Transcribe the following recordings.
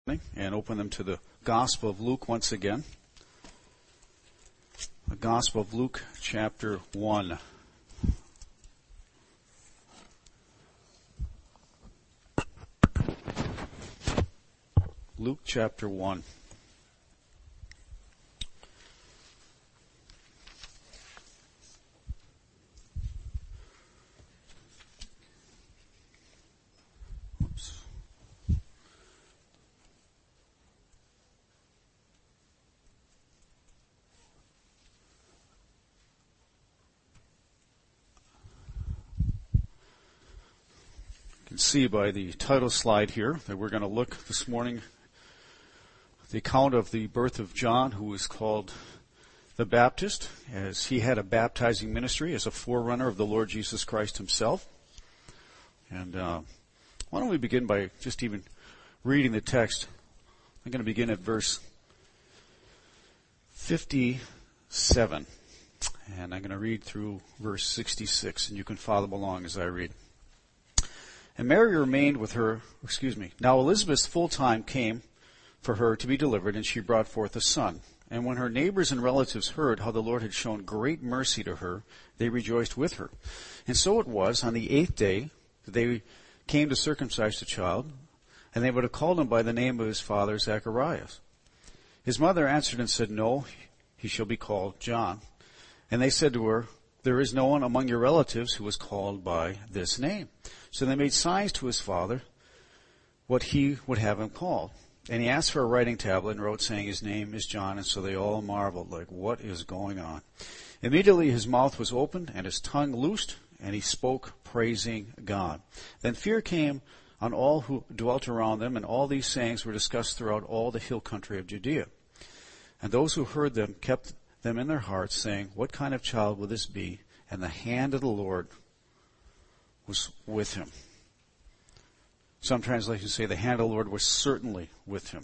and open them to the Gospel of Luke once again. The Gospel of Luke, chapter 1. Luke chapter 1. You can see by the title slide here that we're going to look this morning at the account of the birth of John, who was called the Baptist, as he had a baptizing ministry as a forerunner of the Lord Jesus Christ himself. And why don't we begin by just even reading the text. I'm going to begin at verse 57, and I'm going to read through verse 66, and you can follow along as I read. And Mary remained with her, Now Elizabeth's full time came for her to be delivered, and she brought forth a son. And when her neighbors and relatives heard how the Lord had shown great mercy to her, they rejoiced with her. And so it was on the 8th day that they came to circumcise the child, and they would have called him by the name of his father, Zacharias. His mother answered and said, No, he shall be called John. And they said to her, There is no one among your relatives who is called by this name. So they made signs to his father what he would have him called. And he asked for a writing tablet and wrote, saying, His name is John. And so they all marveled, like, what is going on? Immediately his mouth was opened and his tongue loosed, and he spoke, praising God. Then fear came on all who dwelt around them, and all these sayings were discussed throughout all the hill country of Judea. And those who heard them kept them in their hearts, saying, What kind of child will this be? And the hand of the Lord was with him. Some translations say the hand of the Lord was certainly with him.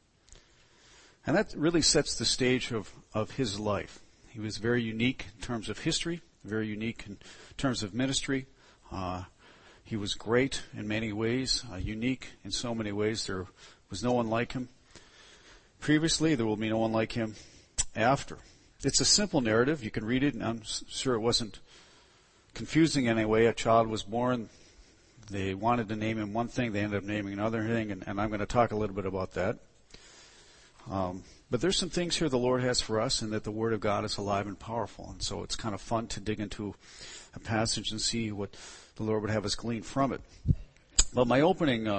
And that really sets the stage of his life. He was very unique in terms of history, very unique in terms of ministry. He was great in many ways, unique in so many ways. There was no one like him previously. There will be no one like him after. It's a simple narrative. You can read it, and I'm sure it wasn't confusing in any way. A child was born. They wanted to name him one thing. They ended up naming another thing, and I'm going to talk a little bit about that. But there's some things here the Lord has for us, and that the Word of God is alive and powerful. And so it's kind of fun to dig into a passage and see what the Lord would have us glean from it. But my opening,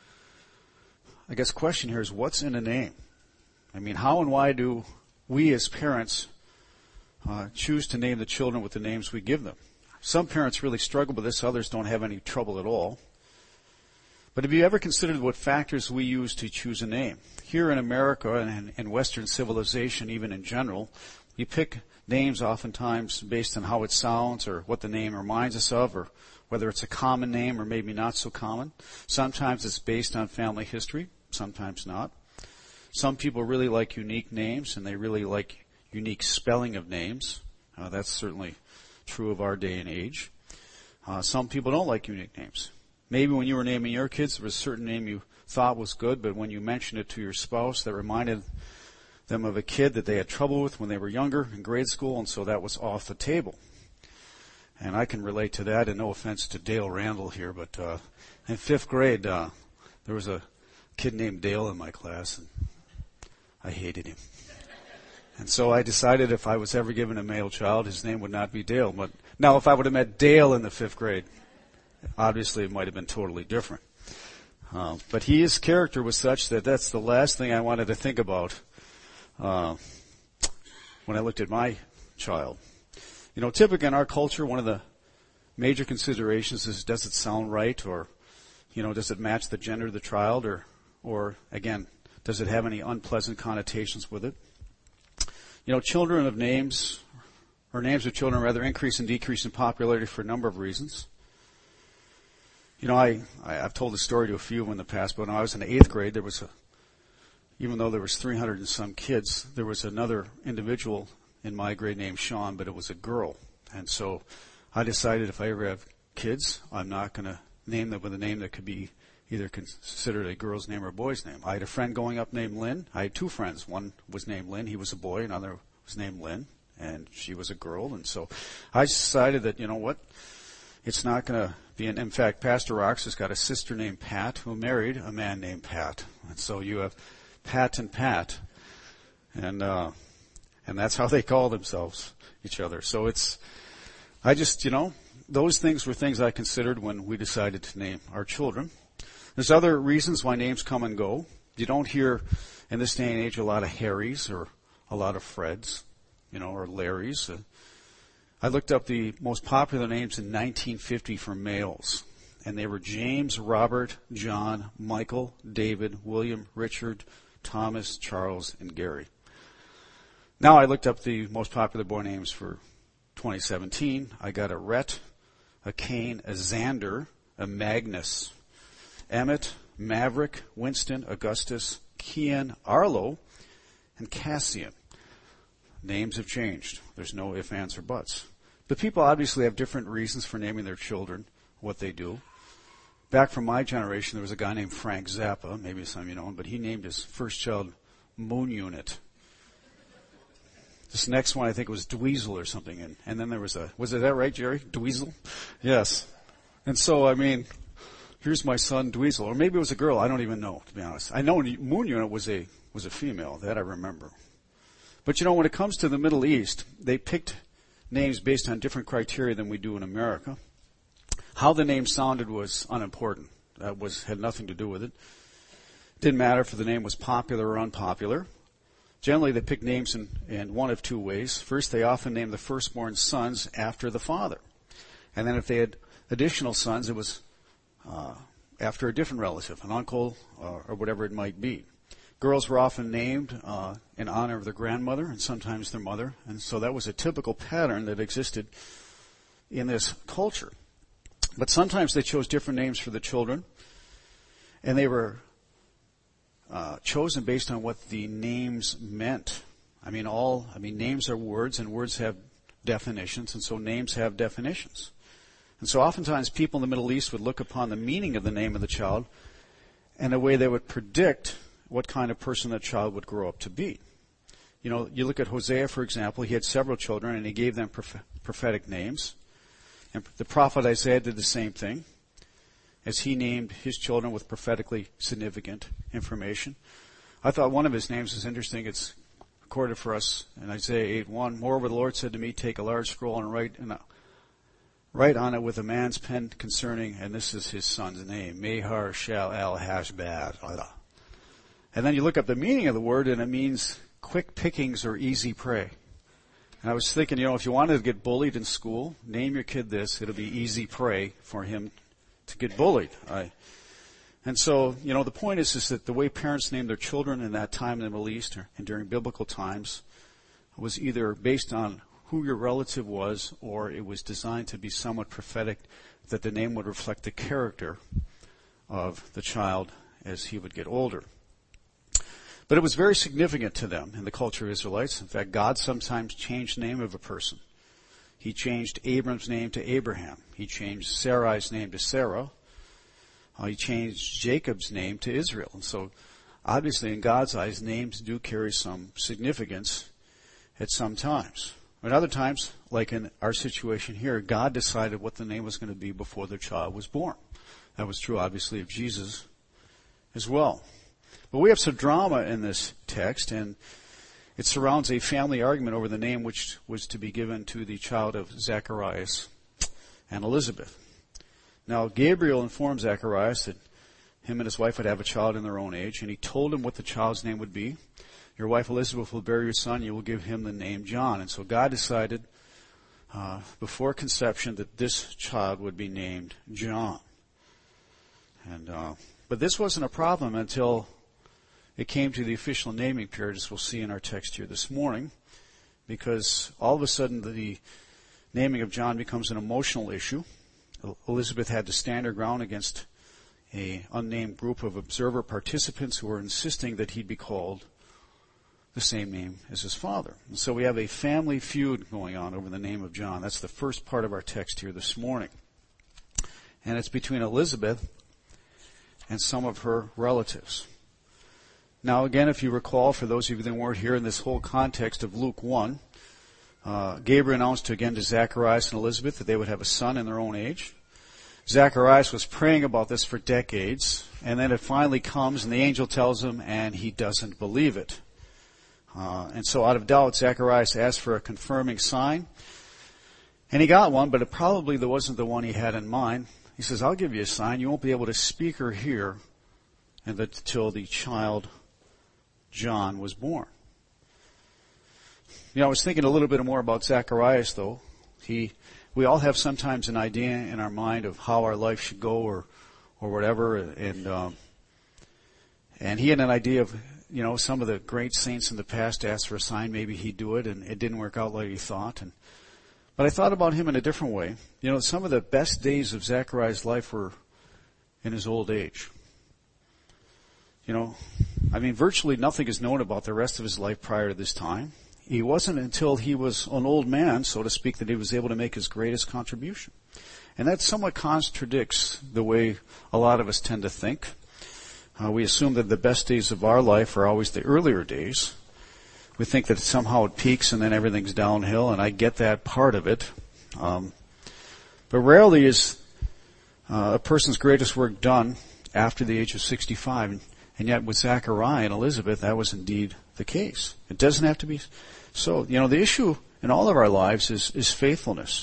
question here is, what's in a name? I mean, how and why do we as parents choose to name the children with the names we give them? Some parents really struggle with this. Others don't have any trouble at all. But have you ever considered what factors we use to choose a name? Here in America and in Western civilization, even in general, we pick names oftentimes based on how it sounds or what the name reminds us of, or whether it's a common name or maybe not so common. Sometimes it's based on family history, sometimes not. Some people really like unique names, and they really like unique spelling of names. That's certainly true of our day and age. Some people don't like unique names. Maybe when you were naming your kids, there was a certain name you thought was good, but when you mentioned it to your spouse, that reminded them of a kid that they had trouble with when they were younger in grade school, and so that was off the table. And I can relate to that, and no offense to Dale Randall here, but in 5th grade, there was a kid named Dale in my class, and I hated him. And so I decided if I was ever given a male child, his name would not be Dale. But now if I would have met Dale in the 5th grade, obviously it might have been totally different. But his character was such that that's the last thing I wanted to think about when I looked at my child. You know, typically in our culture, one of the major considerations is, does it sound right? Or, does it match the gender of the child? Or again, does it have any unpleasant connotations with it? Children of names, or names of children rather, increase and decrease in popularity for a number of reasons. I've told this story to a few of them in the past, but when I was in the 8th grade, even though there was 300 and some kids, there was another individual in my grade named Sean, but it was a girl. And so I decided if I ever have kids, I'm not going to name them with a name that could be either considered a girl's name or a boy's name. I had a friend going up named Lynn. I had two friends. One was named Lynn. He was a boy. Another was named Lynn, and she was a girl. And so I decided that, you know what, it's not going to be in fact, Pastor Rox has got a sister named Pat who married a man named Pat. And so you have Pat and Pat. And that's how they call themselves, each other. So I just, those things were things I considered when we decided to name our children. There's other reasons why names come and go. You don't hear in this day and age a lot of Harrys or a lot of Freds, or Larrys. I looked up the most popular names in 1950 for males, and they were James, Robert, John, Michael, David, William, Richard, Thomas, Charles, and Gary. Now I looked up the most popular boy names for 2017. I got a Rhett, a Cain, a Xander, a Magnus, Emmett, Maverick, Winston, Augustus, Kian, Arlo, and Cassian. Names have changed. There's no ifs, ands, or buts. But people obviously have different reasons for naming their children, what they do. Back from my generation, there was a guy named Frank Zappa. Maybe some of you know him, but he named his first child Moon Unit. This next one, I think, was Dweezil or something. And then there was it that right, Jerry? Dweezil? Yes. And so, here's my son, Dweezil. Or maybe it was a girl. I don't even know, to be honest. I know Moon Unit was a female. That I remember. But when it comes to the Middle East, they picked names based on different criteria than we do in America. How the name sounded was unimportant. That had nothing to do with it. Didn't matter if the name was popular or unpopular. Generally, they picked names in one of two ways. First, they often named the firstborn sons after the father. And then if they had additional sons, it was after a different relative, an uncle or whatever it might be. Girls were often named in honor of their grandmother and sometimes their mother. And so that was a typical pattern that existed in this culture. But sometimes they chose different names for the children. And they were chosen based on what the names meant. Names are words, and words have definitions, and so names have definitions. And so oftentimes people in the Middle East would look upon the meaning of the name of the child and a way they would predict what kind of person that child would grow up to be. You look at Hosea, for example. He had several children, and he gave them prophetic names. And the prophet Isaiah did the same thing, as he named his children with prophetically significant information. I thought one of his names was interesting. It's recorded for us in Isaiah 8:1. Moreover, the Lord said to me, take a large scroll and write on it with a man's pen concerning, and this is his son's name, Mahar Shal Al Hashbad. And then you look up the meaning of the word, and it means quick pickings or easy prey. And I was thinking, if you wanted to get bullied in school, name your kid this. It'll be easy prey for him to get bullied. And so, the point is that the way parents named their children in that time in the Middle East and during biblical times was either based on who your relative was, or it was designed to be somewhat prophetic, that the name would reflect the character of the child as he would get older. But it was very significant to them in the culture of Israelites. In fact, God sometimes changed the name of a person. He changed Abram's name to Abraham. He changed Sarai's name to Sarah. He changed Jacob's name to Israel. And so, obviously, in God's eyes, names do carry some significance at some times. At other times, like in our situation here, God decided what the name was going to be before the child was born. That was true, obviously, of Jesus as well. But we have some drama in this text, and it surrounds a family argument over the name which was to be given to the child of Zacharias and Elizabeth. Now, Gabriel informed Zacharias that him and his wife would have a child in their own age, and he told him what the child's name would be. Your wife Elizabeth will bear your son, you will give him the name John. And so God decided before conception that this child would be named John. But this wasn't a problem until it came to the official naming period, as we'll see in our text here this morning, because all of a sudden the naming of John becomes an emotional issue. Elizabeth had to stand her ground against an unnamed group of observer participants who were insisting that he'd be called the same name as his father. And so we have a family feud going on over the name of John. That's the first part of our text here this morning. And it's between Elizabeth and some of her relatives. Now again, if you recall, for those of you that weren't here in this whole context of Luke 1, Gabriel announced to Zacharias and Elizabeth that they would have a son in their own age. Zacharias was praying about this for decades, and then it finally comes, and the angel tells him, and he doesn't believe it. And so out of doubt, Zacharias asked for a confirming sign, and he got one, but it probably wasn't the one he had in mind. He says, I'll give you a sign. You won't be able to speak or hear until the child John was born. I was thinking a little bit more about Zacharias, though. We all have sometimes an idea in our mind of how our life should go or whatever, and he had an idea of, some of the great saints in the past asked for a sign, maybe he'd do it, and it didn't work out like he thought. But I thought about him in a different way. Some of the best days of Zacharias' life were in his old age. Virtually nothing is known about the rest of his life prior to this time. It wasn't until he was an old man, so to speak, that he was able to make his greatest contribution. And that somewhat contradicts the way a lot of us tend to think. We assume that the best days of our life are always the earlier days. We think that somehow it peaks and then everything's downhill, and I get that part of it. But rarely is a person's greatest work done after the age of 65. And yet with Zachariah and Elizabeth, that was indeed the case. It doesn't have to be so. The issue in all of our lives is faithfulness.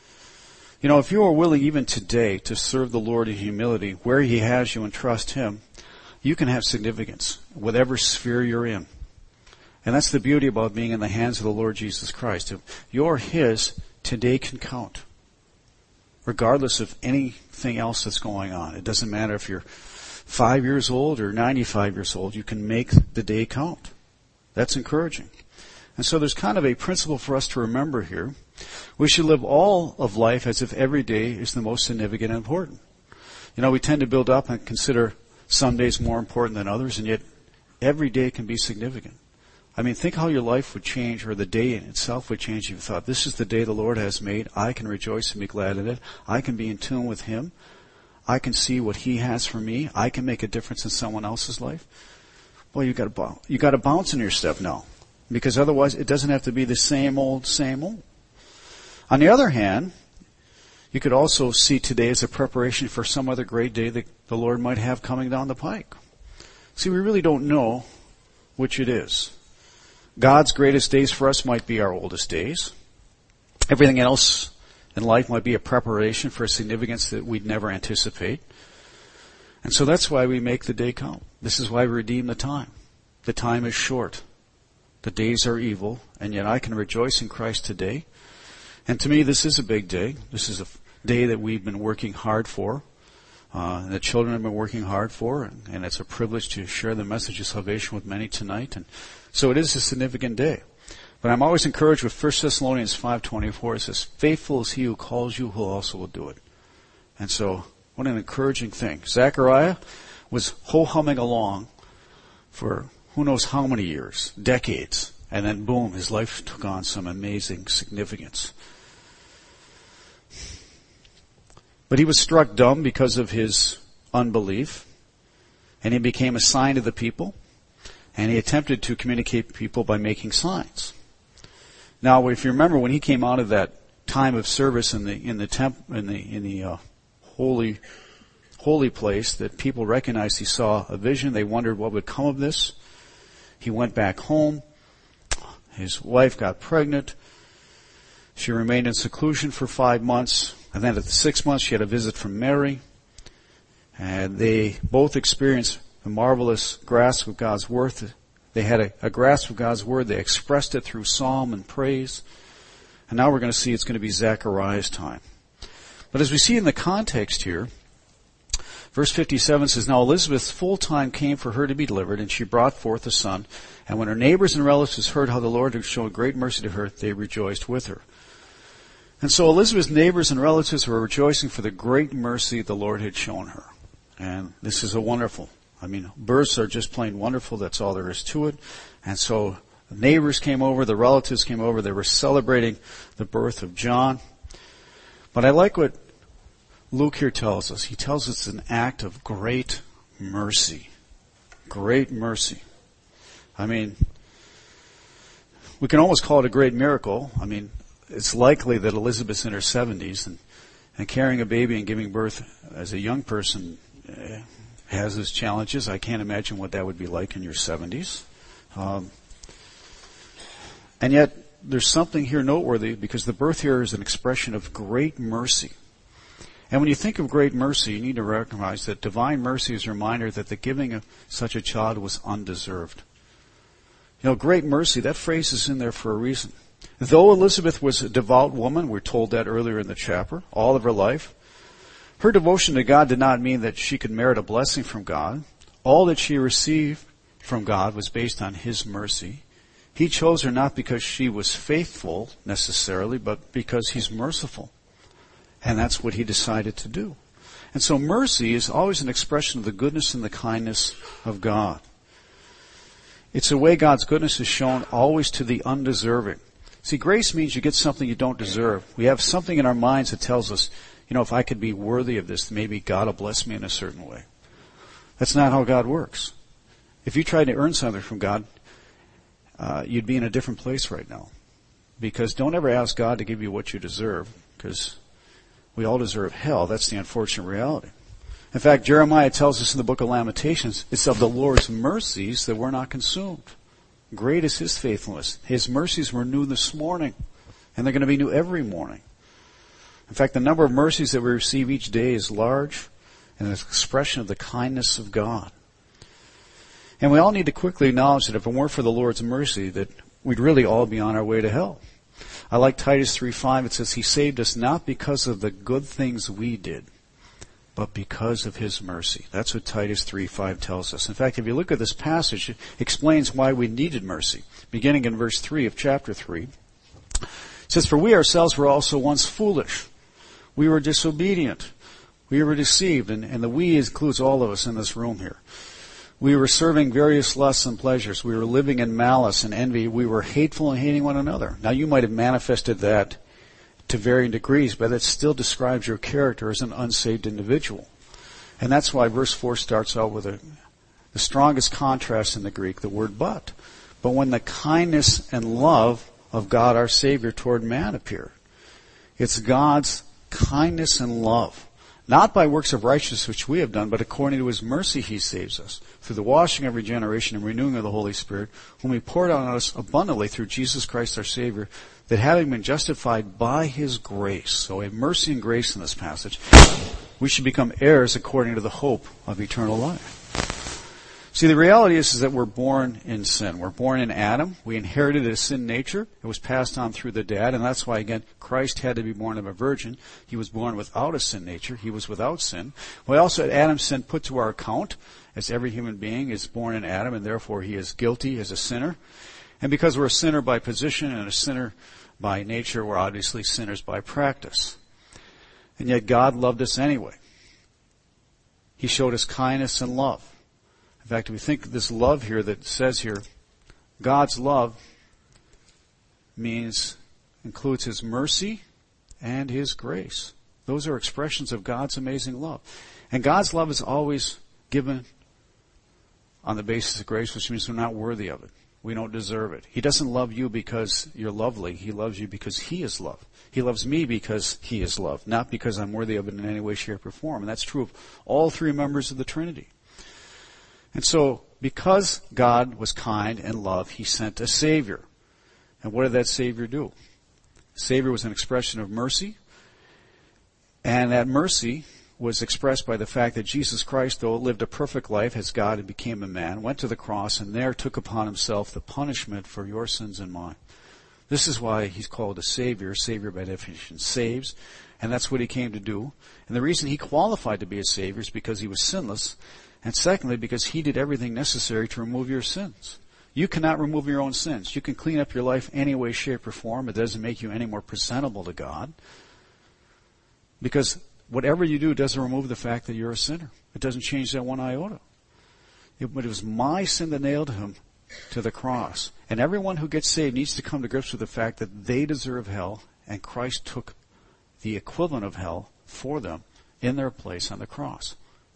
If you are willing even today to serve the Lord in humility where He has you and trust Him, you can have significance, whatever sphere you're in. And that's the beauty about being in the hands of the Lord Jesus Christ. If you're His, today can count. Regardless of anything else that's going on. It doesn't matter if you're 5 years old or 95 years old, you can make the day count. That's encouraging. And so there's kind of a principle for us to remember here. We should live all of life as if every day is the most significant and important. We tend to build up and consider some days more important than others, and yet every day can be significant. Think how your life would change, or the day in itself would change if you thought, this is the day the Lord has made. I can rejoice and be glad in it. I can be in tune with Him. I can see what He has for me. I can make a difference in someone else's life. Well, you got to bounce in your step now, because otherwise it doesn't have to be the same old, same old. On the other hand, you could also see today as a preparation for some other great day that the Lord might have coming down the pike. See, we really don't know which it is. God's greatest days for us might be our oldest days. Everything else in life might be a preparation for a significance that we'd never anticipate. And so that's why we make the day count. This is why we redeem the time. The time is short. The days are evil, and yet I can rejoice in Christ today. And to me, this is a big day. This is a day that we've been working hard for. The children have been working hard for, and it's a privilege to share the message of salvation with many tonight. And so it is a significant day. But I'm always encouraged with 1 Thessalonians 5:24. It says, faithful is He who calls you, who also will do it. And so, what an encouraging thing. Zechariah was ho-humming along for who knows how many years, decades. And then boom, his life took on some amazing significance. But he was struck dumb because of his unbelief. And he became a sign to the people. And he attempted to communicate with people by making signs. Now, if you remember, when he came out of that time of service in the holy place, that people recognized he saw a vision. They wondered what would come of this. He went back home. His wife got pregnant. She remained in seclusion for 5 months. And then at the 6th month, she had a visit from Mary. And they both experienced a marvelous grasp of God's word. They had a grasp of God's word. They expressed it through psalm and praise. And now we're going to see it's going to be Zechariah's time. But as we see in the context here, verse 57 says, now Elizabeth's full time came for her to be delivered, and she brought forth a son. And when her neighbors and relatives heard how the Lord had shown great mercy to her, they rejoiced with her. And so Elizabeth's neighbors and relatives were rejoicing for the great mercy the Lord had shown her. And this is a wonderful, births are just plain wonderful. That's all there is to it. And so the neighbors came over, the relatives came over. They were celebrating the birth of John. But I like what Luke here tells us. He tells us it's an act of great mercy. Great mercy. I mean, we can almost call it a great miracle. I mean, it's likely that Elizabeth's in her 70s and carrying a baby and giving birth as a young person has its challenges. I can't imagine what that would be like in your 70s. And yet, there's something here noteworthy because the birth here is an expression of great mercy. And when you think of great mercy, you need to recognize that divine mercy is a reminder that the giving of such a child was undeserved. You know, great mercy, that phrase is in there for a reason. Though Elizabeth was a devout woman, we're told that earlier in the chapter, all of her life, her devotion to God did not mean that she could merit a blessing from God. All that she received from God was based on His mercy. He chose her not because she was faithful necessarily, but because He's merciful. And that's what He decided to do. And so mercy is always an expression of the goodness and the kindness of God. It's a way God's goodness is shown always to the undeserving. See, grace means you get something you don't deserve. We have something in our minds that tells us, you know, if I could be worthy of this, maybe God will bless me in a certain way. That's not how God works. If you tried to earn something from God, you'd be in a different place right now. Because don't ever ask God to give you what you deserve, because we all deserve hell. That's the unfortunate reality. In fact, Jeremiah tells us in the book of Lamentations, it's of the Lord's mercies that we're not consumed. Great is His faithfulness. His mercies were new this morning, and they're going to be new every morning. In fact, the number of mercies that we receive each day is large, and it's an expression of the kindness of God. And we all need to quickly acknowledge that if it weren't for the Lord's mercy, that we'd really all be on our way to hell. I like Titus 3:5. It says, He saved us not because of the good things we did, but because of His mercy. That's what Titus 3:5 tells us. In fact, if you look at this passage, it explains why we needed mercy. Beginning in verse 3 of chapter 3, it says, For we ourselves were also once foolish. We were disobedient. We were deceived. And the we includes all of us in this room here. We were serving various lusts and pleasures. We were living in malice and envy. We were hateful and hating one another. Now, you might have manifested that to varying degrees, but it still describes your character as an unsaved individual. And that's why verse 4 starts out with the strongest contrast in the Greek, the word but. But when the kindness and love of God our Savior toward man appeared. It's God's kindness and love. Not by works of righteousness which we have done, but according to His mercy He saves us, through the washing of regeneration and renewing of the Holy Spirit, whom He poured out on us abundantly through Jesus Christ our Savior, that having been justified by His grace, so we have mercy and grace in this passage, we should become heirs according to the hope of eternal life. See, the reality is that we're born in sin. We're born in Adam. We inherited a sin nature. It was passed on through the dad, and that's why, again, Christ had to be born of a virgin. He was born without a sin nature. He was without sin. We also had Adam's sin put to our account, as every human being is born in Adam, and therefore he is guilty as a sinner. And because we're a sinner by position and a sinner by nature, we're obviously sinners by practice. And yet God loved us anyway. He showed us kindness and love. In fact, if we think of this love here that says here, God's love includes His mercy and His grace. Those are expressions of God's amazing love. And God's love is always given on the basis of grace, which means we're not worthy of it. We don't deserve it. He doesn't love you because you're lovely. He loves you because He is love. He loves me because He is love, not because I'm worthy of it in any way, shape, or form. And that's true of all three members of the Trinity. And so, because God was kind and love, He sent a Savior. And what did that Savior do? The Savior was an expression of mercy. And that mercy was expressed by the fact that Jesus Christ, though lived a perfect life as God and became a man, went to the cross and there took upon Himself the punishment for your sins and mine. This is why He's called a Savior. Savior by definition saves. And that's what He came to do. And the reason He qualified to be a Savior is because He was sinless. And secondly, because He did everything necessary to remove your sins. You cannot remove your own sins. You can clean up your life any way, shape, or form. It doesn't make you any more presentable to God. Because whatever you do doesn't remove the fact that you're a sinner. It doesn't change that one iota. But it was my sin that nailed Him to the cross. And everyone who gets saved needs to come to grips with the fact that they deserve hell, and Christ took the equivalent of hell for them in their place on the cross.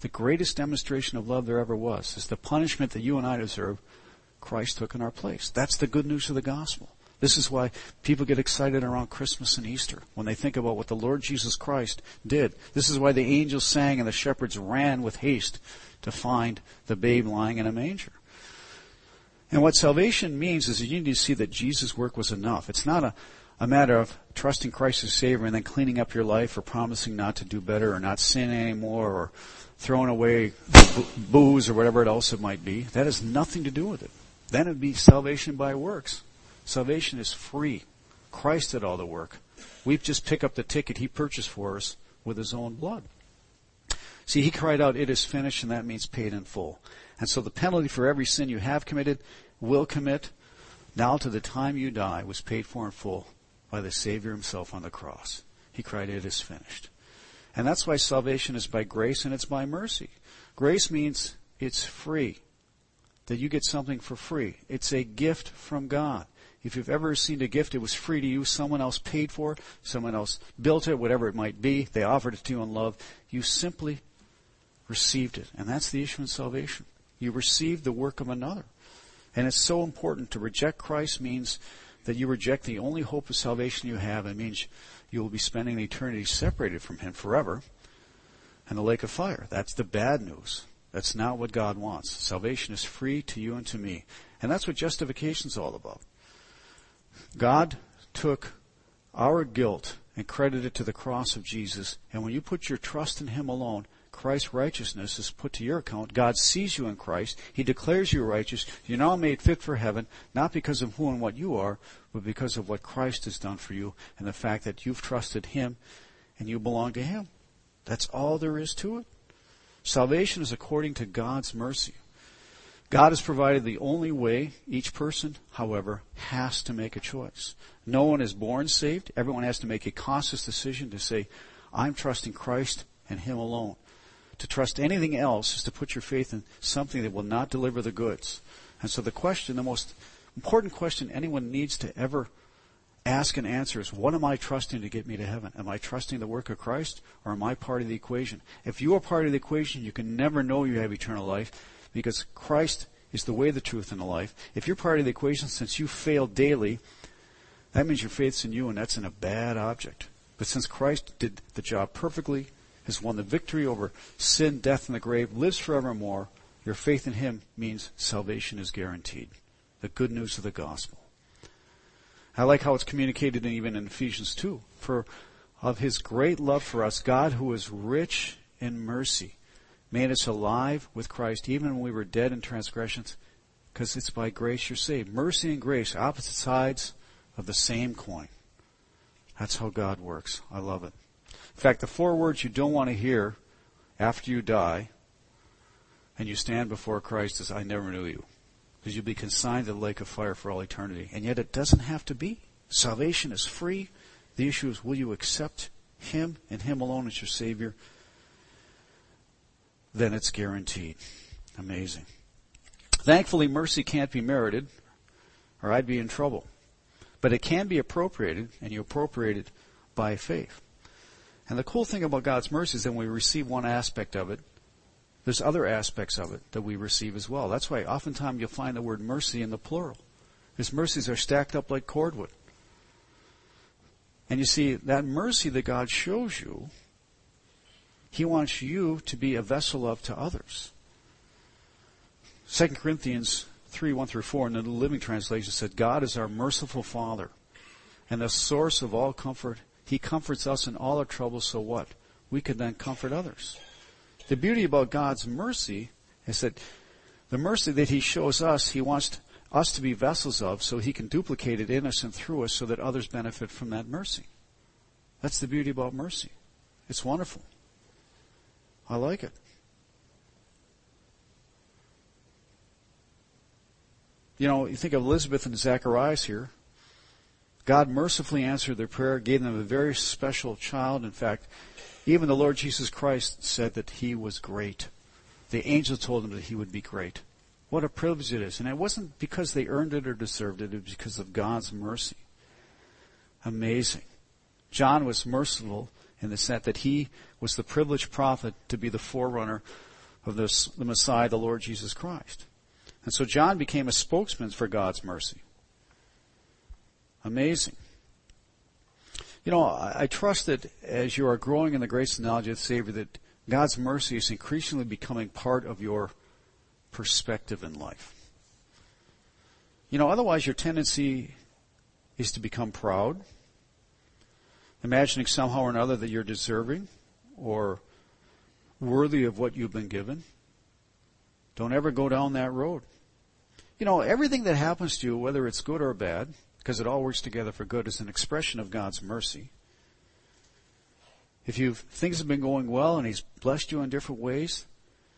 the greatest demonstration of love there ever was, is the punishment that you and I deserve, Christ took in our place. That's the good news of the gospel. This is why people get excited around Christmas and Easter, when they think about what the Lord Jesus Christ did. This is why the angels sang and the shepherds ran with haste to find the babe lying in a manger. And what salvation means is that you need to see that Jesus' work was enough. It's not a matter of trusting Christ as Savior and then cleaning up your life or promising not to do better or not sin anymore or throwing away booze or whatever else it might be. That has nothing to do with it. Then it would be salvation by works. Salvation is free. Christ did all the work. We just pick up the ticket He purchased for us with His own blood. See, He cried out, "It is finished," and that means paid in full. And so the penalty for every sin you have committed, will commit, now to the time you die, was paid for in full by the Savior Himself on the cross. He cried, "It is finished." And that's why salvation is by grace and it's by mercy. Grace means it's free, that you get something for free. It's a gift from God. If you've ever seen a gift, it was free to you. Someone else paid for it. Someone else built it, whatever it might be. They offered it to you in love. You simply received it. And that's the issue in salvation. You received the work of another. And it's so important. To reject Christ means that you reject the only hope of salvation you have. It means you will be spending eternity separated from Him forever in the lake of fire. That's the bad news. That's not what God wants. Salvation is free to you and to me. And that's what justification is all about. God took our guilt and credited it to the cross of Jesus. And when you put your trust in Him alone, Christ's righteousness is put to your account. God sees you in Christ. He declares you righteous. You're now made fit for heaven, not because of who and what you are, but because of what Christ has done for you and the fact that you've trusted Him and you belong to Him. That's all there is to it. Salvation is according to God's mercy. God has provided the only way. Each person, however, has to make a choice. No one is born saved. Everyone has to make a conscious decision to say, I'm trusting Christ and Him alone. To trust anything else is to put your faith in something that will not deliver the goods. And so the most important question anyone needs to ever ask and answer is, what am I trusting to get me to heaven? Am I trusting the work of Christ, or am I part of the equation? If you are part of the equation, you can never know you have eternal life, because Christ is the way, the truth, and the life. If you're part of the equation, since you fail daily, that means your faith's in you, and that's in a bad object. But since Christ did the job perfectly, has won the victory over sin, death, and the grave, lives forevermore, your faith in Him means salvation is guaranteed. The good news of the gospel. I like how it's communicated even in Ephesians 2. For of His great love for us, God, who is rich in mercy, made us alive with Christ even when we were dead in transgressions, because it's by grace you're saved. Mercy and grace, opposite sides of the same coin. That's how God works. I love it. In fact, the 4 words you don't want to hear after you die and you stand before Christ is, I never knew you. Because you'll be consigned to the lake of fire for all eternity. And yet it doesn't have to be. Salvation is free. The issue is, will you accept Him and Him alone as your Savior? Then it's guaranteed. Amazing. Thankfully, mercy can't be merited, or I'd be in trouble. But it can be appropriated, and you appropriate it by faith. And the cool thing about God's mercy is that when we receive one aspect of it, there's other aspects of it that we receive as well. That's why oftentimes you'll find the word mercy in the plural. His mercies are stacked up like cordwood. And you see, that mercy that God shows you, He wants you to be a vessel of to others. 2 Corinthians 3:1-4 in the New Living Translation said, God is our merciful Father and the source of all comfort. He comforts us in all our troubles, so what? We can then comfort others. The beauty about God's mercy is that the mercy that He shows us, He wants us to be vessels of, so He can duplicate it in us and through us so that others benefit from that mercy. That's the beauty about mercy. It's wonderful. I like it. You know, you think of Elizabeth and Zacharias here. God mercifully answered their prayer, gave them a very special child. In fact, even the Lord Jesus Christ said that He was great. The angel told Him that He would be great. What a privilege it is. And it wasn't because they earned it or deserved it. It was because of God's mercy. Amazing. John was merciful in the sense that he was the privileged prophet to be the forerunner of the Messiah, the Lord Jesus Christ. And so John became a spokesman for God's mercy. Amazing. You know, I trust that as you are growing in the grace and knowledge of the Savior, that God's mercy is increasingly becoming part of your perspective in life. You know, otherwise your tendency is to become proud, imagining somehow or another that you're deserving or worthy of what you've been given. Don't ever go down that road. You know, everything that happens to you, whether it's good or bad, because it all works together for good, is an expression of God's mercy. If things have been going well and He's blessed you in different ways,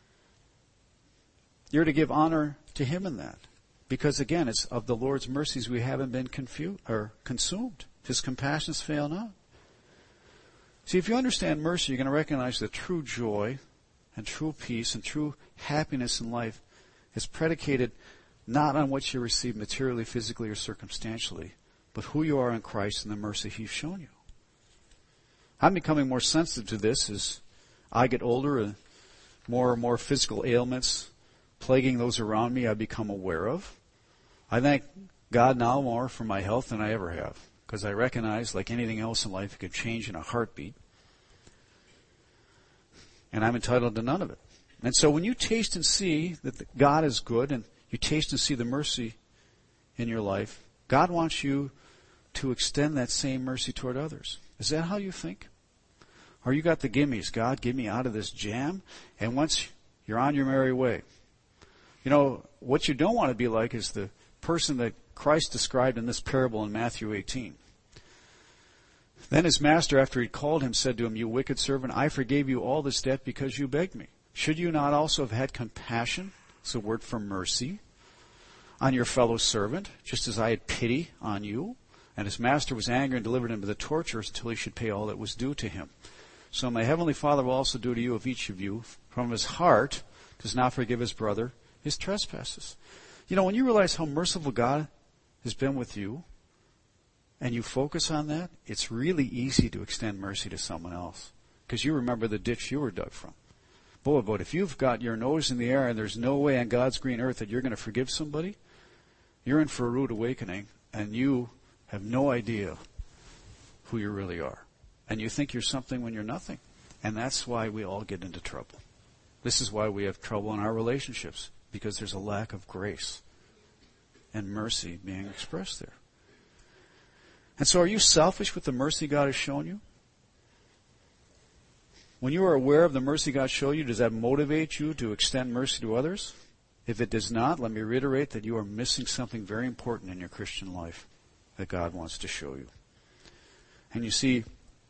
you're to give honor to Him in that. Because again, it's of the Lord's mercies we haven't been consumed. His compassions fail not. See, if you understand mercy, you're going to recognize that true joy and true peace and true happiness in life is predicated not on what you receive materially, physically, or circumstantially, but who you are in Christ and the mercy He's shown you. I'm becoming more sensitive to this as I get older and more physical ailments plaguing those around me I become aware of. I thank God now more for my health than I ever have, because I recognize, like anything else in life, it could change in a heartbeat. And I'm entitled to none of it. And so when you taste and see that God is good, and you taste and see the mercy in your life, God wants you to extend that same mercy toward others. Is that how you think? Or you got the gimmies? God, get me out of this jam. And once you're on your merry way. You know, what you don't want to be like is the person that Christ described in this parable in Matthew 18. Then his master, after he'd called him, said to him, "You wicked servant, I forgave you all this debt because you begged me. Should you not also have had compassion," it's a word for mercy, "on your fellow servant, just as I had pity on you?" And his master was angry and delivered him to the torturers until he should pay all that was due to him. So my heavenly Father will also do to you if each of you, from his heart, does not forgive his brother his trespasses. You know, when you realize how merciful God has been with you, and you focus on that, it's really easy to extend mercy to someone else, because you remember the ditch you were dug from. Boy, but if you've got your nose in the air and there's no way on God's green earth that you're going to forgive somebody, you're in for a rude awakening, and you have no idea who you really are. And you think you're something when you're nothing. And that's why we all get into trouble. This is why we have trouble in our relationships, because there's a lack of grace and mercy being expressed there. And so are you selfish with the mercy God has shown you? When you are aware of the mercy God showed you, does that motivate you to extend mercy to others? If it does not, let me reiterate that you are missing something very important in your Christian life that God wants to show you. And you see,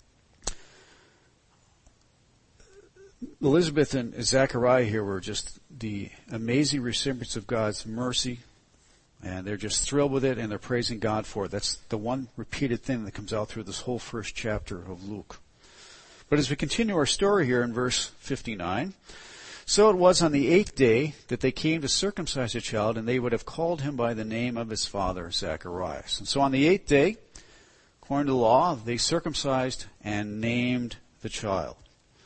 Elizabeth and Zechariah here were just the amazing recipients of God's mercy, and they're just thrilled with it, and they're praising God for it. That's the one repeated thing that comes out through this whole first chapter of Luke. But as we continue our story here in verse 59, so it was on the 8th day that they came to circumcise the child, and they would have called him by the name of his father, Zacharias. And so on the 8th day, according to the law, they circumcised and named the child.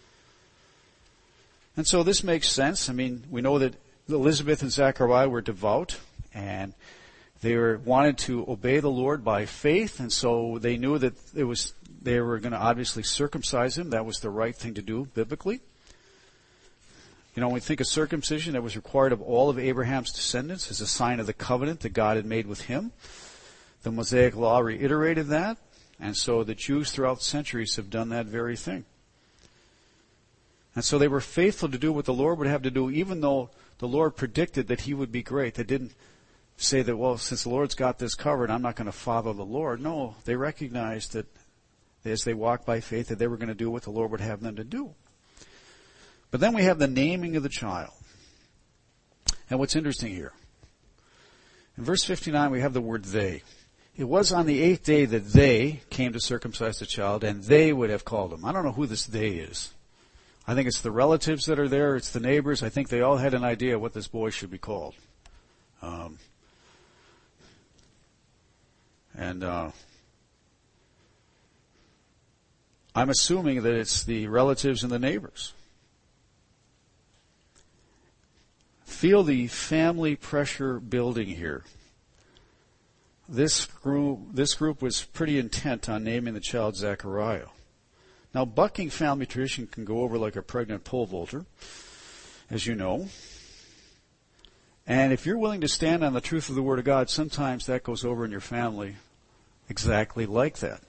And so this makes sense. I mean, we know that Elizabeth and Zechariah were devout, and they wanted to obey the Lord by faith, and so they knew that they were going to obviously circumcise him. That was the right thing to do biblically. You know, when we think of circumcision, that was required of all of Abraham's descendants as a sign of the covenant that God had made with him. The Mosaic Law reiterated that, and so the Jews throughout the centuries have done that very thing. And so they were faithful to do what the Lord would have to do, even though the Lord predicted that he would be great. They didn't say that, well, since the Lord's got this covered, I'm not going to follow the Lord. No, they recognized that as they walked by faith, that they were going to do what the Lord would have them to do. But then we have the naming of the child. And what's interesting here, in verse 59, we have the word they. It was on the 8th day that they came to circumcise the child, and they would have called him. I don't know who this they is. I think it's the relatives that are there. It's the neighbors. I think they all had an idea what this boy should be called. I'm assuming that it's the relatives and the neighbors. Feel the family pressure building here. This group was pretty intent on naming the child Zechariah. Now, bucking family tradition can go over like a pregnant pole vaulter, as you know. And if you're willing to stand on the truth of the Word of God, sometimes that goes over in your family exactly like that.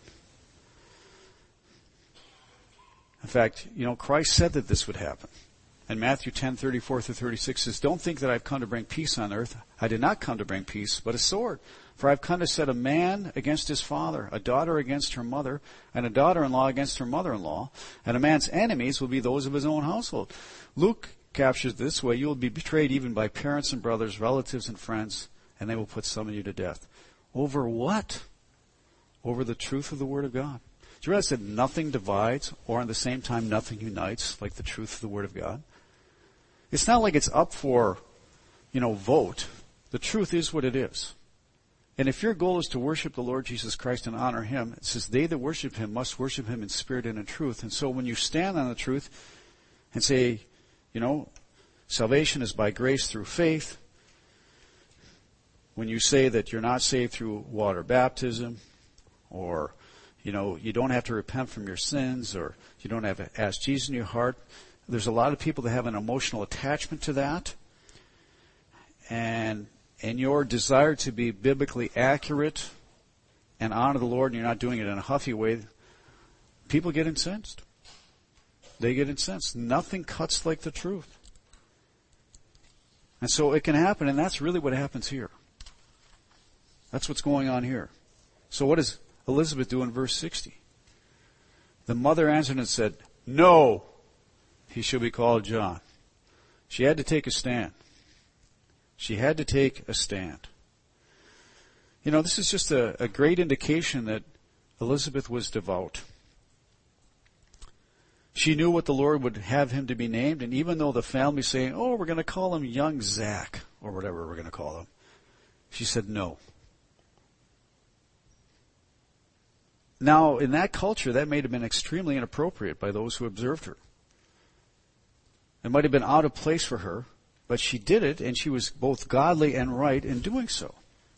In fact, Christ said that this would happen. And Matthew 10:34-36 says, "Don't think that I've come to bring peace on earth. I did not come to bring peace, but a sword. For I've come to set a man against his father, a daughter against her mother, and a daughter-in-law against her mother-in-law. And a man's enemies will be those of his own household." Luke captures it this way: "You will be betrayed even by parents and brothers, relatives and friends, and they will put some of you to death." Over what? Over the truth of the Word of God. Do you realize that nothing divides, or at the same time nothing unites, like the truth of the Word of God? It's not like it's up for, vote. The truth is what it is. And if your goal is to worship the Lord Jesus Christ and honor Him, it says they that worship Him must worship Him in spirit and in truth. And so when you stand on the truth and say, salvation is by grace through faith, when you say that you're not saved through water baptism, or, you don't have to repent from your sins, or you don't have to ask Jesus in your heart, there's a lot of people that have an emotional attachment to that. And your desire to be biblically accurate and honor the Lord, and you're not doing it in a huffy way, people get incensed. They get incensed. Nothing cuts like the truth. And so it can happen, and that's really what happens here. That's what's going on here. So what does Elizabeth do in verse 60? The mother answered and said, "No, he shall be called John." She had to take a stand. She had to take a stand. This is just a great indication that Elizabeth was devout. She knew what the Lord would have him to be named, and even though the family's saying, "Oh, we're going to call him young Zach," or whatever we're going to call him, she said no. Now, in that culture, that may have been extremely inappropriate by those who observed her. It might have been out of place for her, but she did it, and she was both godly and right in doing so.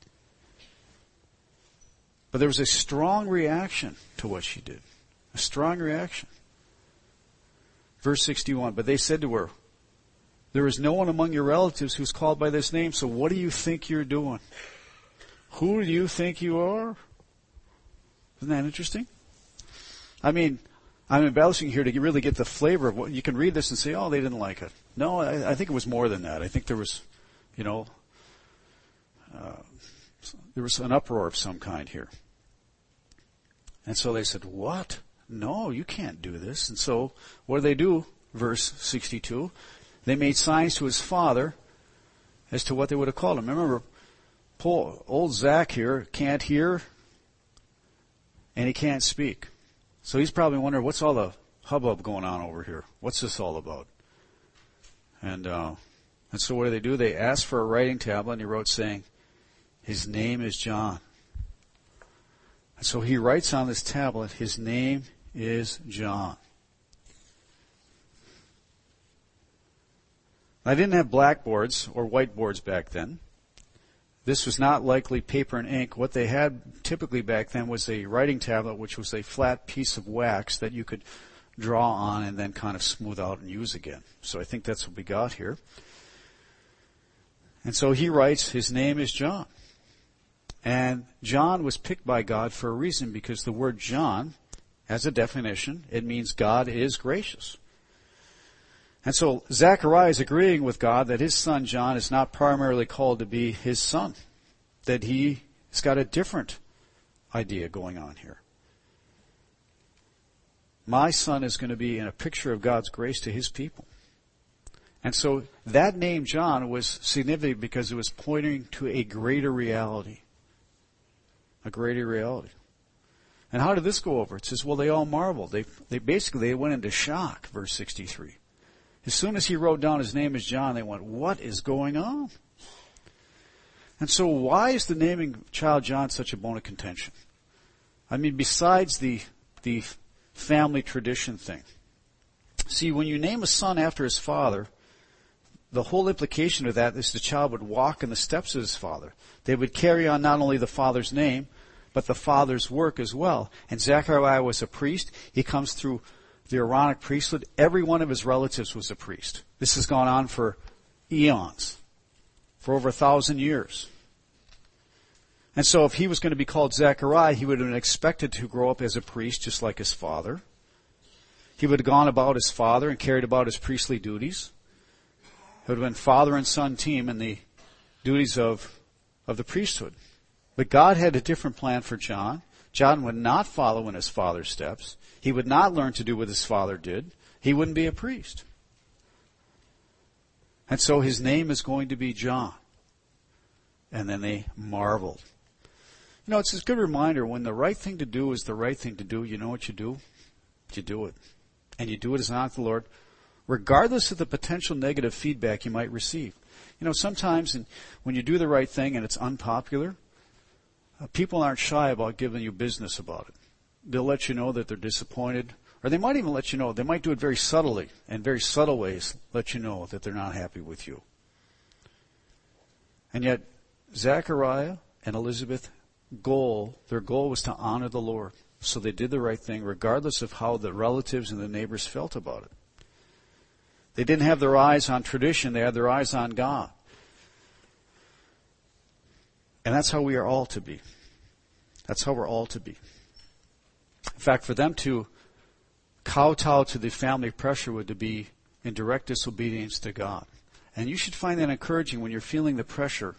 But there was a strong reaction to what she did. A strong reaction. Verse 61, "But they said to her, 'There is no one among your relatives who's called by this name, so what do you think you're doing? Who do you think you are?'" Isn't that interesting? I'm embellishing here to really get the flavor of what you can read this and say, "Oh, they didn't like it." No, I think it was more than that. I think there was, there was an uproar of some kind here. And so they said, "What? No, you can't do this." And so what do they do? Verse 62, they made signs to his father as to what they would have called him. Remember, old Zach here can't hear and he can't speak. So he's probably wondering, what's all the hubbub going on over here? What's this all about? And so what do? They asked for a writing tablet, and he wrote saying, "His name is John." And so he writes on this tablet, "His name is John." I didn't have blackboards or whiteboards back then. This was not likely paper and ink. What they had typically back then was a writing tablet, which was a flat piece of wax that you could draw on and then kind of smooth out and use again. So I think that's what we got here. And so he writes, "His name is John." And John was picked by God for a reason, because the word John, as a definition, it means God is gracious. And so Zechariah is agreeing with God that his son John is not primarily called to be his son, that he's got a different idea going on here. My son is going to be in a picture of God's grace to his people. And so that name John was significant because it was pointing to a greater reality. A greater reality. And how did this go over? It says, well, they all marveled. They went into shock, verse 63. As soon as he wrote down his name as John, they went, what is going on? And so why is the naming child John such a bone of contention? I mean, besides the family tradition thing. See, when you name a son after his father, the whole implication of that is the child would walk in the steps of his father. They would carry on not only the father's name, but the father's work as well. And Zechariah was a priest. He comes through the Aaronic priesthood. Every one of his relatives was a priest. This has gone on for eons, for over 1,000 years. And so if he was going to be called Zechariah, he would have been expected to grow up as a priest just like his father. He would have gone about his father and carried about his priestly duties. It would have been father and son team in the duties of the priesthood. But God had a different plan for John. John would not follow in his father's steps. He would not learn to do what his father did. He wouldn't be a priest. And so his name is going to be John. And then they marveled. You know, it's a good reminder, when the right thing to do is the right thing to do, you know what you do? You do it. And you do it as an honor to the Lord, regardless of the potential negative feedback you might receive. You know, sometimes when you do the right thing and it's unpopular, people aren't shy about giving you business about it. They'll let you know that they're disappointed, or they might even let you know, they might do it very subtly, in very subtle ways, let you know that they're not happy with you. And yet, Zechariah and Elizabeth, their goal was to honor the Lord. So they did the right thing regardless of how the relatives and the neighbors felt about it. They didn't have their eyes on tradition, they had their eyes on God. And that's how we are all to be. That's how we're all to be. In fact, for them to kowtow to the family pressure would to be in direct disobedience to God. And you should find that encouraging when you're feeling the pressure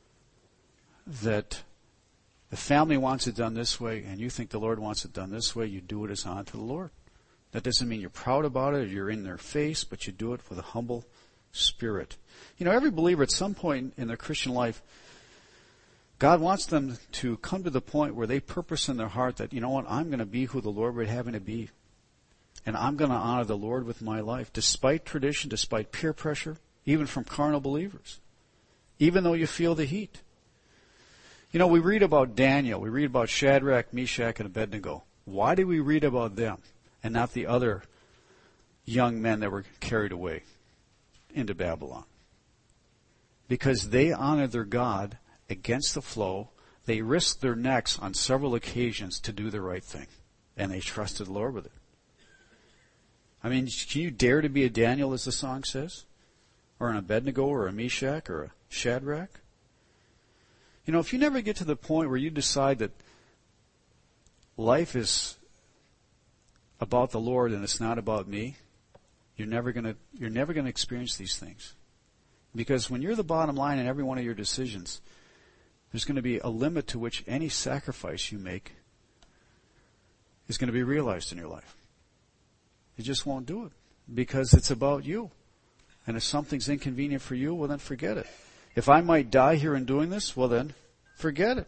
that the family wants it done this way and you think the Lord wants it done this way. You do it as unto the Lord. That doesn't mean you're proud about it or you're in their face, but you do it with a humble spirit. You know, every believer at some point in their Christian life, God wants them to come to the point where they purpose in their heart that, you know what, I'm going to be who the Lord would have me to be. And I'm going to honor the Lord with my life, despite tradition, despite peer pressure, even from carnal believers. Even though you feel the heat. You know, we read about Daniel, we read about Shadrach, Meshach, and Abednego. Why do we read about them and not the other young men that were carried away into Babylon? Because they honored their God against the flow. They risked their necks on several occasions to do the right thing. And they trusted the Lord with it. I mean, can you dare to be a Daniel, as the song says? Or an Abednego, or a Meshach, or a Shadrach? You know, if you never get to the point where you decide that life is about the Lord and it's not about me, you're never going to experience these things. Because when you're the bottom line in every one of your decisions, there's going to be a limit to which any sacrifice you make is going to be realized in your life. You just won't do it because it's about you. And if something's inconvenient for you, well then forget it. If I might die here in doing this, well then forget it.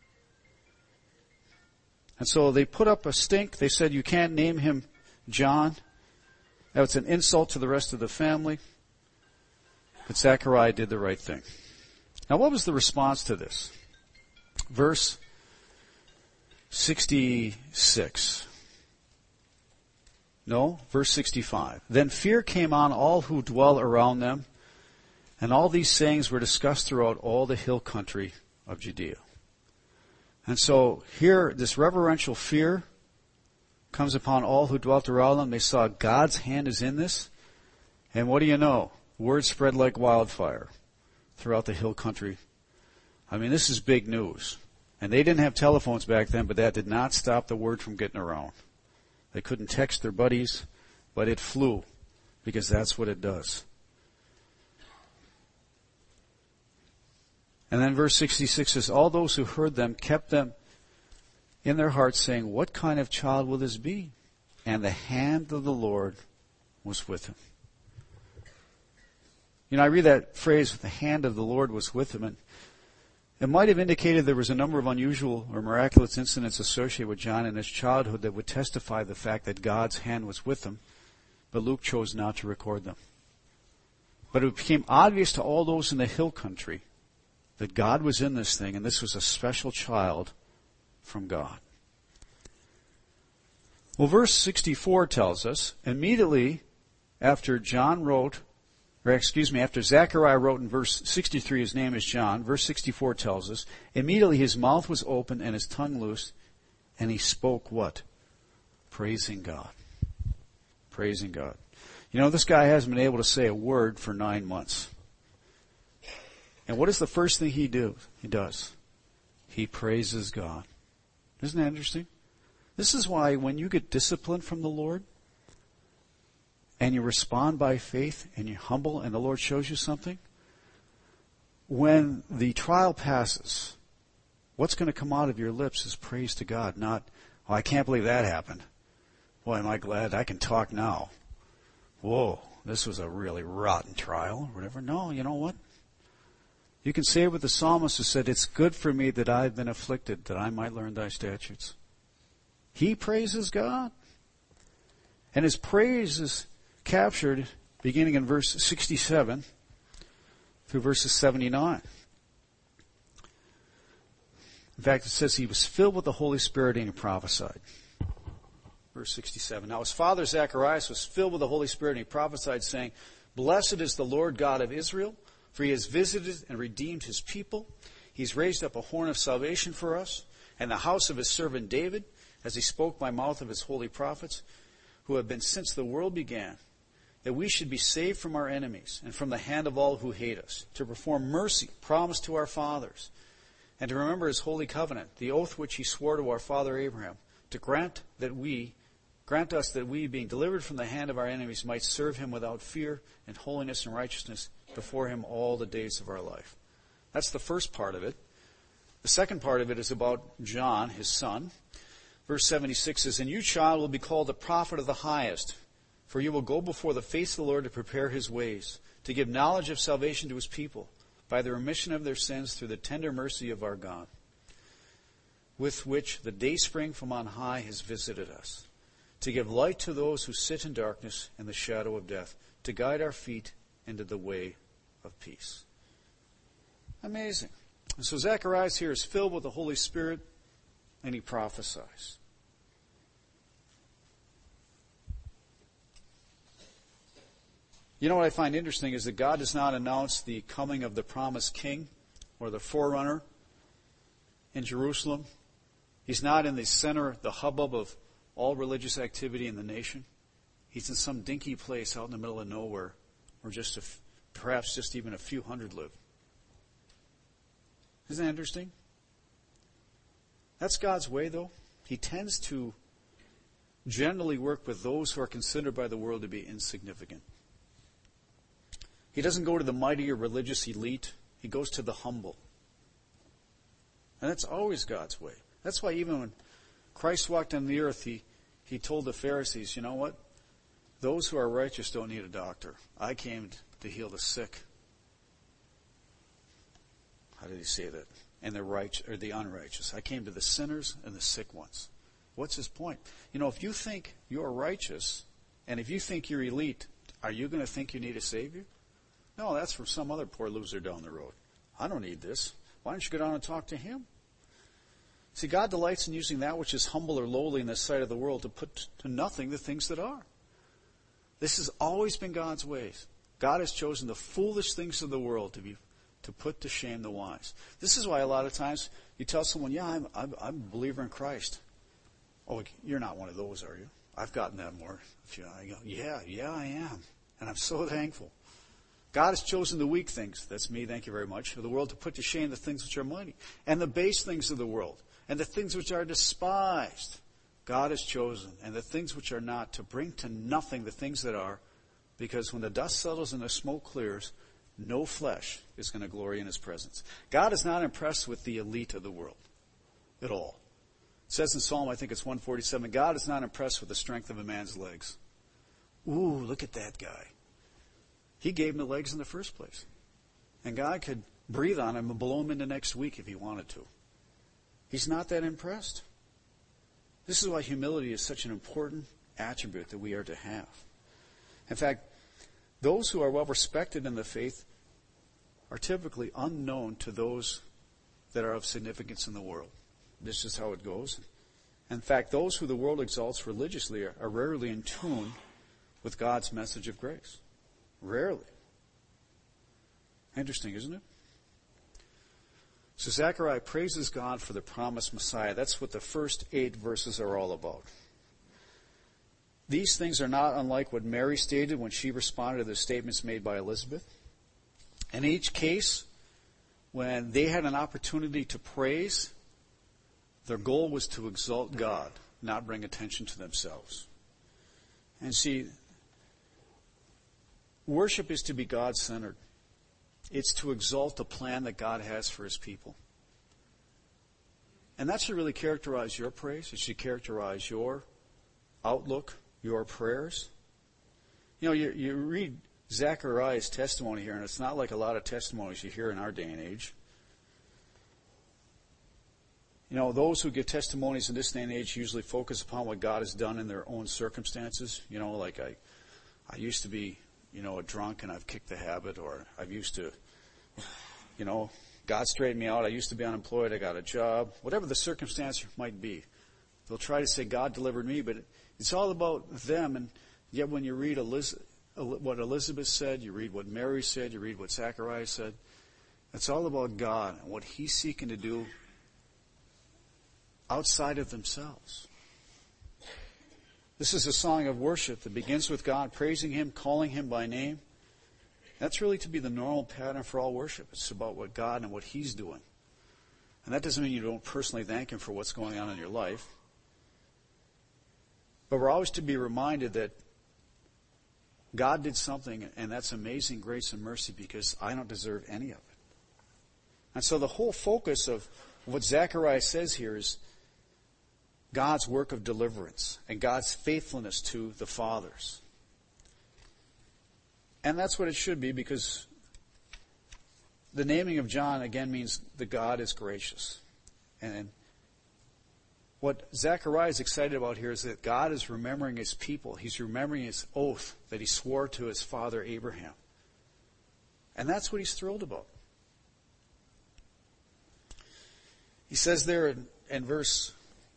And so they put up a stink. They said, you can't name him John. That was an insult to the rest of the family. But Zechariah did the right thing. Now what was the response to this? Verse 66. No, verse 65. Then fear came on all who dwell around them, and all these sayings were discussed throughout all the hill country of Judea. And so here, this reverential fear comes upon all who dwelt around them. They saw God's hand is in this. And what do you know? Word spread like wildfire throughout the hill country. I mean, this is big news. And they didn't have telephones back then, but that did not stop the word from getting around. They couldn't text their buddies, but it flew because that's what it does. And then verse 66 says, all those who heard them kept them in their hearts, saying, what kind of child will this be? And the hand of the Lord was with him. You know, I read that phrase, the hand of the Lord was with him, and it might have indicated there was a number of unusual or miraculous incidents associated with John in his childhood that would testify the fact that God's hand was with him, but Luke chose not to record them. But it became obvious to all those in the hill country that God was in this thing, and this was a special child from God. Well, verse 64 tells us, immediately after after Zechariah wrote in verse 63, his name is John, verse 64 tells us, immediately his mouth was open and his tongue loosed, and he spoke what? Praising God. Praising God. You know, this guy hasn't been able to say a word for 9 months. And what is the first thing he does? He praises God. Isn't that interesting? This is why when you get disciplined from the Lord, and you respond by faith, and you're humble, and the Lord shows you something, when the trial passes, what's going to come out of your lips is praise to God, not, oh, I can't believe that happened. Boy, am I glad I can talk now. Whoa, this was a really rotten trial, or whatever. No, you know what? You can say what the psalmist has said, it's good for me that I've been afflicted, that I might learn thy statutes. He praises God. And his praise is captured beginning in verse 67 through verses 79. In fact, it says he was filled with the Holy Spirit and he prophesied. Verse 67. Now his father Zacharias was filled with the Holy Spirit and he prophesied, saying, Blessed is the Lord God of Israel, for he has visited and redeemed his people. He's raised up a horn of salvation for us and the house of his servant David, as he spoke by mouth of his holy prophets, who have been since the world began, that we should be saved from our enemies and from the hand of all who hate us, to perform mercy promised to our fathers, and to remember his holy covenant, the oath which he swore to our father Abraham, to grant us that we, being delivered from the hand of our enemies, might serve him without fear in holiness and righteousness before him all the days of our life. That's the first part of it. The second part of it is about John, his son. Verse 76 says, And you, child, will be called the prophet of the highest, for you will go before the face of the Lord to prepare his ways, to give knowledge of salvation to his people, by the remission of their sins through the tender mercy of our God, with which the dayspring from on high has visited us, to give light to those who sit in darkness and the shadow of death, to guide our feet into the way of peace. Amazing. And so Zacharias here is filled with the Holy Spirit, and he prophesies. You know what I find interesting is that God does not announce the coming of the promised king or the forerunner in Jerusalem. He's not in the center, the hubbub of all religious activity in the nation. He's in some dinky place out in the middle of nowhere where perhaps just even a few hundred live. Isn't that interesting? That's God's way, though. He tends to generally work with those who are considered by the world to be insignificant. He doesn't go to the mighty or religious elite. He goes to the humble. And that's always God's way. That's why even when Christ walked on the earth, he told the Pharisees, you know what? Those who are righteous don't need a doctor. I came to heal the sick. How did he say that? And the unrighteous. I came to the sinners and the sick ones. What's his point? You know, if you think you're righteous, and if you think you're elite, are you going to think you need a Savior? No, that's for some other poor loser down the road. I don't need this. Why don't you go down and talk to him? See, God delights in using that which is humble or lowly in the sight of the world to put to nothing the things that are. This has always been God's ways. God has chosen the foolish things of the world to put to shame the wise. This is why a lot of times you tell someone, yeah, I'm a believer in Christ. Oh, you're not one of those, are you? I've gotten that more. I go, yeah, I am. And I'm so thankful. God has chosen the weak things, that's me, thank you very much, of the world to put to shame the things which are mighty. And the base things of the world, and the things which are despised, God has chosen. And the things which are not, to bring to nothing the things that are, because when the dust settles and the smoke clears, no flesh is going to glory in his presence. God is not impressed with the elite of the world at all. It says in Psalm, I think it's 147, God is not impressed with the strength of a man's legs. Ooh, look at that guy. He gave him the legs in the first place. And God could breathe on him and blow him into next week if he wanted to. He's not that impressed. This is why humility is such an important attribute that we are to have. In fact, those who are well respected in the faith are typically unknown to those that are of significance in the world. This is how it goes. In fact, those who the world exalts religiously are rarely in tune with God's message of grace. Rarely. Interesting, isn't it? So Zechariah praises God for the promised Messiah. That's what the first 8 verses are all about. These things are not unlike what Mary stated when she responded to the statements made by Elizabeth. In each case, when they had an opportunity to praise, their goal was to exalt God, not bring attention to themselves. And see, worship is to be God-centered. It's to exalt the plan that God has for His people. And that should really characterize your praise. It should characterize your outlook, your prayers. You know, you read Zechariah's testimony here, and it's not like a lot of testimonies you hear in our day and age. You know, those who give testimonies in this day and age usually focus upon what God has done in their own circumstances. You know, like I used to be, a drunk and I've kicked the habit, or I've used to, God straightened me out. I used to be unemployed. I got a job. Whatever the circumstance might be. They'll try to say God delivered me, but it's all about them. And yet when you read what Elizabeth said, you read what Mary said, you read what Zechariah said, it's all about God and what He's seeking to do outside of themselves. This is a song of worship that begins with God praising Him, calling Him by name. That's really to be the normal pattern for all worship. It's about what God and what He's doing. And that doesn't mean you don't personally thank Him for what's going on in your life. But we're always to be reminded that God did something, and that's amazing grace and mercy, because I don't deserve any of it. And so the whole focus of what Zechariah says here is God's work of deliverance and God's faithfulness to the fathers. And that's what it should be, because the naming of John again means that God is gracious. And what Zechariah is excited about here is that God is remembering His people. He's remembering His oath that He swore to his father Abraham. And that's what he's thrilled about. He says there in verse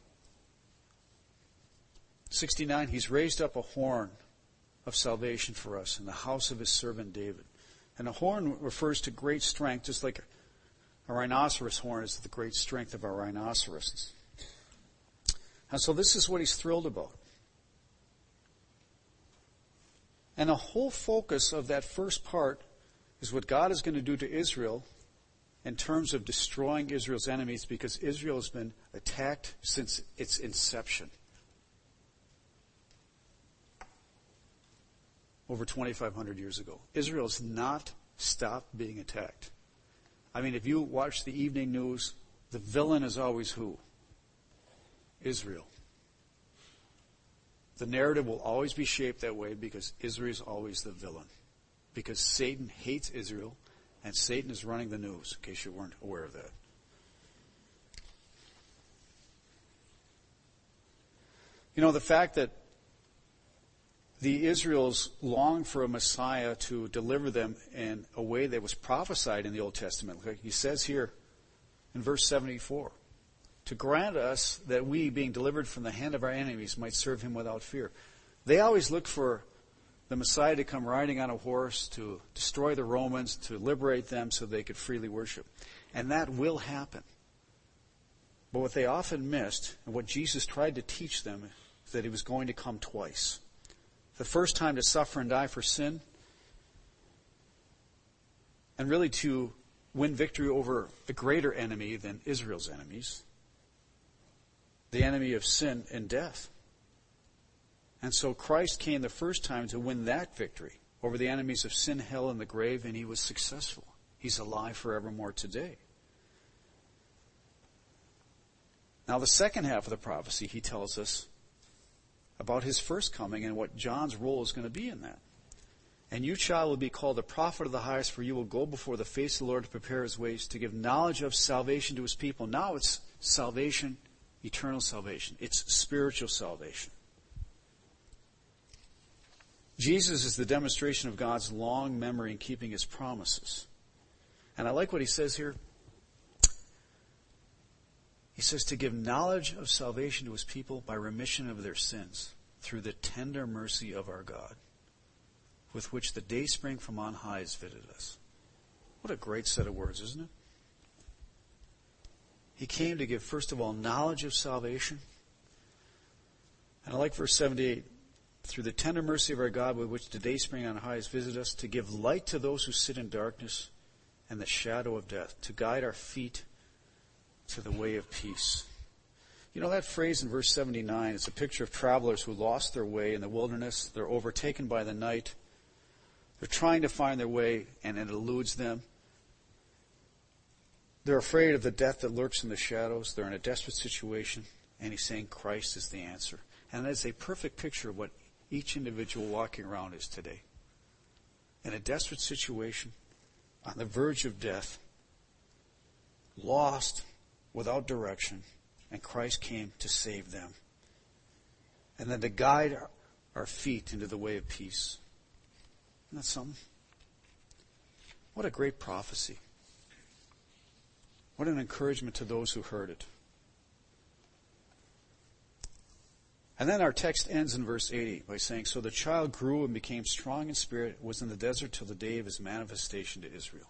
69, He's raised up a horn of salvation for us in the house of His servant David. And a horn refers to great strength, just like a rhinoceros horn is the great strength of our rhinoceroses. And so this is what he's thrilled about. And the whole focus of that first part is what God is going to do to Israel in terms of destroying Israel's enemies, because Israel has been attacked since its inception. Over 2,500 years ago. Israel has not stopped being attacked. I mean, if you watch the evening news, the villain is always who? Israel. The narrative will always be shaped that way because Israel is always the villain. Because Satan hates Israel, and Satan is running the news, in case you weren't aware of that. You know, the fact that the Israels longed for a Messiah to deliver them in a way that was prophesied in the Old Testament. Like he says here in verse 74, to grant us that we, being delivered from the hand of our enemies, might serve Him without fear. They always looked for the Messiah to come riding on a horse to destroy the Romans, to liberate them so they could freely worship. And that will happen. But what they often missed, and what Jesus tried to teach them, is that He was going to come twice. The first time to suffer and die for sin, and really to win victory over a greater enemy than Israel's enemies, the enemy of sin and death. And so Christ came the first time to win that victory over the enemies of sin, hell, and the grave, and He was successful. He's alive forevermore today. Now the second half of the prophecy, He tells us about His first coming and what John's role is going to be in that. And you, child, will be called the prophet of the highest, for you will go before the face of the Lord to prepare His ways, to give knowledge of salvation to His people. Now it's salvation, eternal salvation. It's spiritual salvation. Jesus is the demonstration of God's long memory in keeping His promises. And I like what He says here. He says to give knowledge of salvation to His people by remission of their sins through the tender mercy of our God, with which the dayspring from on high has fitted us. What a great set of words, isn't it? He came to give, first of all, knowledge of salvation. And I like verse 78. Through the tender mercy of our God, with which the day spring on high has visited us, to give light to those who sit in darkness and the shadow of death, to guide our feet to the way of peace. You know, that phrase in verse 79 is a picture of travelers who lost their way in the wilderness. They're overtaken by the night. They're trying to find their way, and it eludes them. They're afraid of the death that lurks in the shadows. They're in a desperate situation, and he's saying Christ is the answer. And that is a perfect picture of what each individual walking around is today. In a desperate situation, on the verge of death, lost, without direction, and Christ came to save them. And then to guide our feet into the way of peace. Isn't that something? What a great prophecy. What an encouragement to those who heard it. And then our text ends in verse 80 by saying, so the child grew and became strong in spirit, was in the desert till the day of his manifestation to Israel.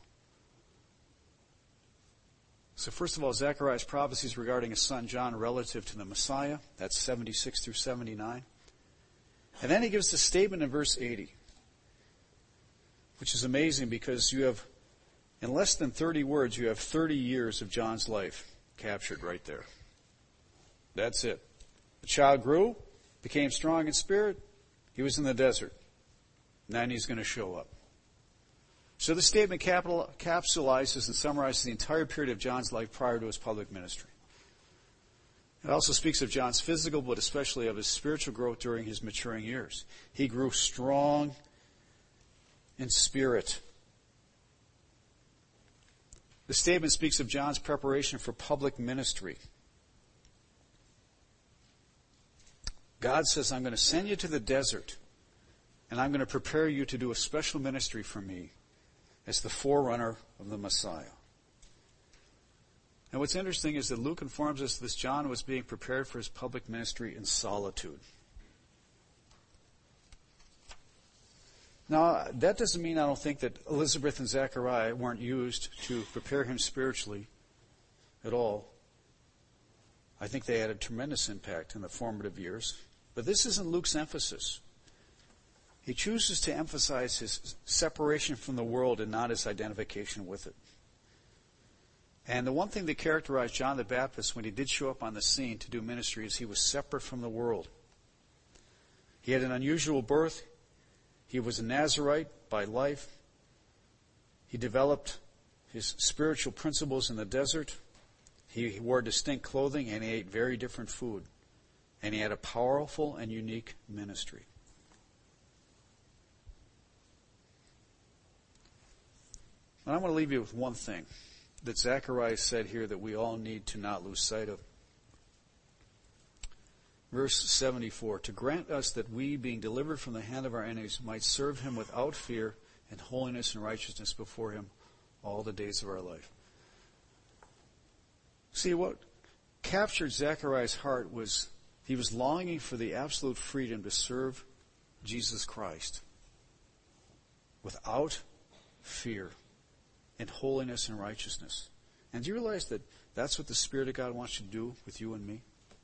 So first of all, Zechariah's prophecies regarding his son John relative to the Messiah. That's 76 through 79. And then he gives the statement in verse 80, which is amazing because you have, in less than 30 words, you have 30 years of John's life captured right there. That's it. The child grew, became strong in spirit. He was in the desert. Now he's going to show up. So this statement capsulizes and summarizes the entire period of John's life prior to his public ministry. It also speaks of John's physical, but especially of his spiritual growth during his maturing years. He grew strong in spirit. The statement speaks of John's preparation for public ministry. God says, I'm going to send you to the desert, and I'm going to prepare you to do a special ministry for me as the forerunner of the Messiah. And what's interesting is that Luke informs us this John was being prepared for his public ministry in solitude. Now, that doesn't mean I don't think that Elizabeth and Zechariah weren't used to prepare him spiritually at all. I think they had a tremendous impact in the formative years. But this isn't Luke's emphasis. He chooses to emphasize his separation from the world and not his identification with it. And the one thing that characterized John the Baptist when he did show up on the scene to do ministry is he was separate from the world. He had an unusual birth. He was a Nazirite by life. He developed his spiritual principles in the desert. He wore distinct clothing and he ate very different food. And he had a powerful and unique ministry. And I want to leave you with one thing that Zechariah said here that we all need to not lose sight of. Verse 74, to grant us that we, being delivered from the hand of our enemies, might serve him without fear and holiness and righteousness before him all the days of our life. See, what captured Zechariah's heart was he was longing for the absolute freedom to serve Jesus Christ without fear in holiness and righteousness. And do you realize that that's what the Spirit of God wants you to do with you and me?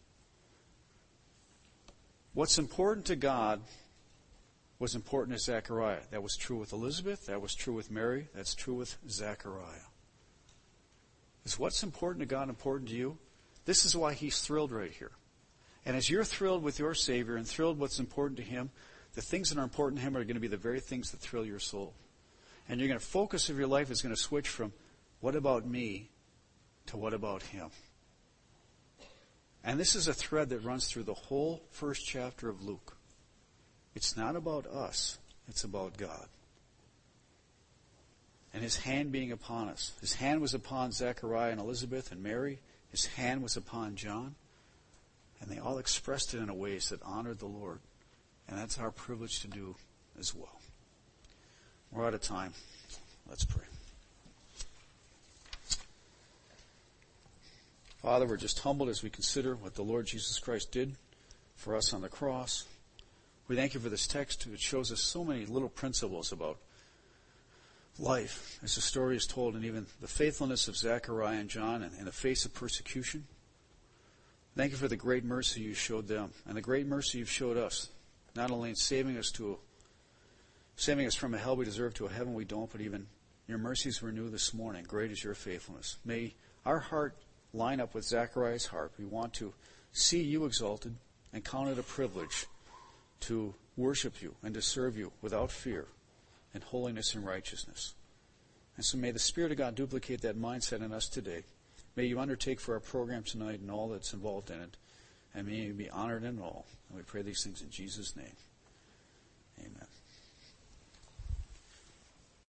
What's important to God was important to Zechariah. That was true with Elizabeth. That was true with Mary. That's true with Zechariah. Is what's important to God important to you? This is why he's thrilled right here. And as you're thrilled with your Savior and thrilled what's important to him, the things that are important to him are going to be the very things that thrill your soul. And you're going to focus of your life is going to switch from what about me to what about him. And this is a thread that runs through the whole first chapter of Luke. It's not about us. It's about God. And his hand being upon us. His hand was upon Zechariah and Elizabeth and Mary. His hand was upon John. And they all expressed it in a ways that honored the Lord. And that's our privilege to do as well. We're out of time. Let's pray. Father, we're just humbled as we consider what the Lord Jesus Christ did for us on the cross. We thank you for this text which shows us so many little principles about life, as the story is told, and even the faithfulness of Zechariah and John in the face of persecution. Thank you for the great mercy you showed them and the great mercy you've showed us, not only in saving us from a hell we deserve to a heaven we don't, but even your mercies were new this morning. Great is your faithfulness. May our heart line up with Zechariah's heart. We want to see you exalted and count it a privilege to worship you and to serve you without fear in holiness and righteousness. And so may the Spirit of God duplicate that mindset in us today. May you undertake for our program tonight and all that's involved in it. And may you be honored in all. And we pray these things in Jesus' name.